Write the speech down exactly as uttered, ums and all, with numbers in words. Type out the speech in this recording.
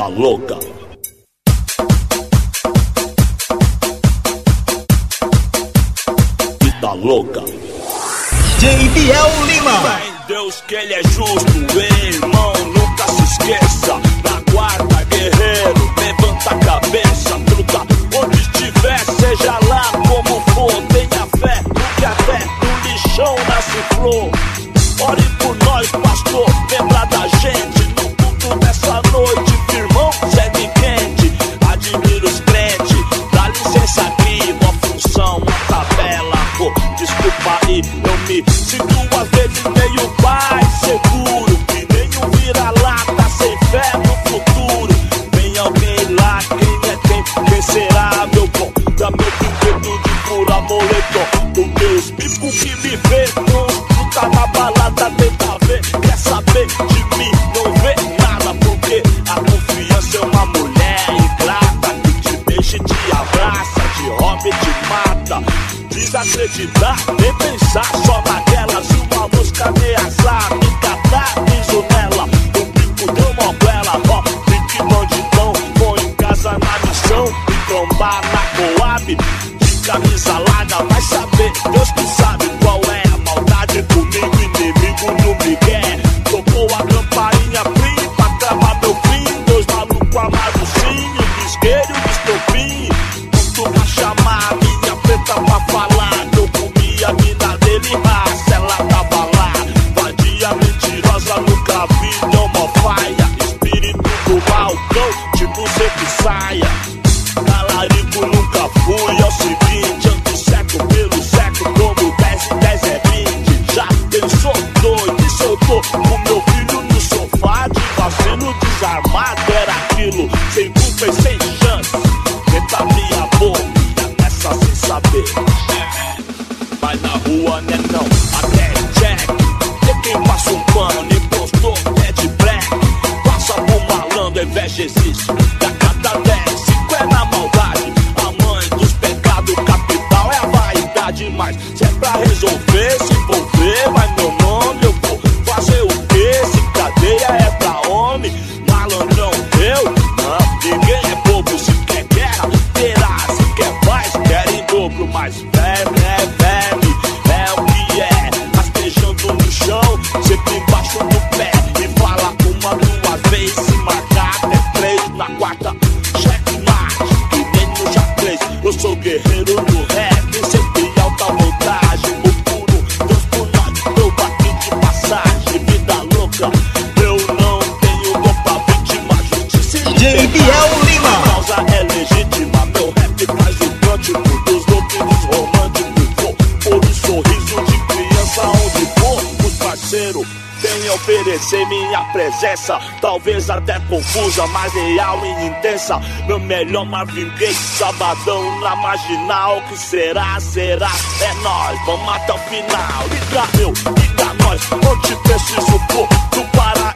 louca. Vida louca. D J Biel Lima. Fé em Deus que ele é justo, irmão, nunca se esqueça. Na guarda, guerreiro, levanta a cabeça, luta onde estiver, seja lá como for, tenha fé, porque até no lixão nasce flor. Ore por nós, pastor, lembra da gente, no culto dessa noite, firmão, segue quente, admira os crentes, dá licença aqui, uma função, uma tabela, pô, desculpa aí, eu me sinto às vezes meio pai seguro, que nem um vira-lata sem fé no futuro. Vem alguém lá, quem é quem, quem será, meu bom? Dá meu brinquedo de pura moletom, do Deus bico que me vê, monstro tá na balada, tenta ver, quer saber de mim, não vê nada, porque a confiança é uma mulher ingrata, que te beija e te abraça, te rouba e te mata. Desacreditar, nem pensar só naquela, se uma mosca ameaçar, me catar, piso nela, o bico deu uma goela, ó, pique bandidão, põe em casa na missão, e trombar na Coab, de camisa larga, vai saber, Deus que sabe qual é a maldade comigo, inimigo no Miguel, tocou a campainha, prim, pra travar meu fim, dois malucos amados sim, o bisqueiro e o estopim, tudo pra chamar a minha preta pra falar, que eu comi a mina dele, raça, ela tava lá, vadia mentirosa, nunca vi, não mó faia, espírito do balcão, tipo sempre saia, talarico nunca fui, é o seguinte, ando seco pelo seco, como dez e dez é vinte, já pensou doido, e se eu tô com meu filho no sofá, de vacilo desarmado, era aquilo, sem culpa e sem chance, tenta abrir a boca, nessa sem saber, mas na rua né não, até check, tem quem passa um pano, nem postou, é de black, passa por malandro, inveja existe, da cada dez, cinco é na maldade, a mãe dos pecados, capital é a vaidade, mas se é pra resolver, se envolver, vai meu nome, eu vou fazer o quê, se cadeia é pra homem, malandrão, eu, não, ninguém é bobo, se quer guerra, terá, se quer mais, quer em dobro, mas bebe, é bebe, é o que é, rastejando no chão, sempre embaixo do pé, e fala uma, duas vezes, se marcar até três, na quarta, checkmate, que nem no xadrez, eu sou guerreiro do rap, sempre alta voltagem, o puro, Deus por nós, eu bati de passagem, vida louca, eu não tenho dom pra vítima, justiça e D J Biel Lima. a causa é legítima, meu rap faz o cântico dos loucos e dos românticos, vou pôr um sorriso de criança onde for, os parceiros vem oferecer minha presença, talvez até confusa, mas real e intensa, meu melhor Marvin Gaye, sabadão na marginal, que será, será, é nóis, vamos até o final, liga eu, liga nós, onde preciso pôr, do Pará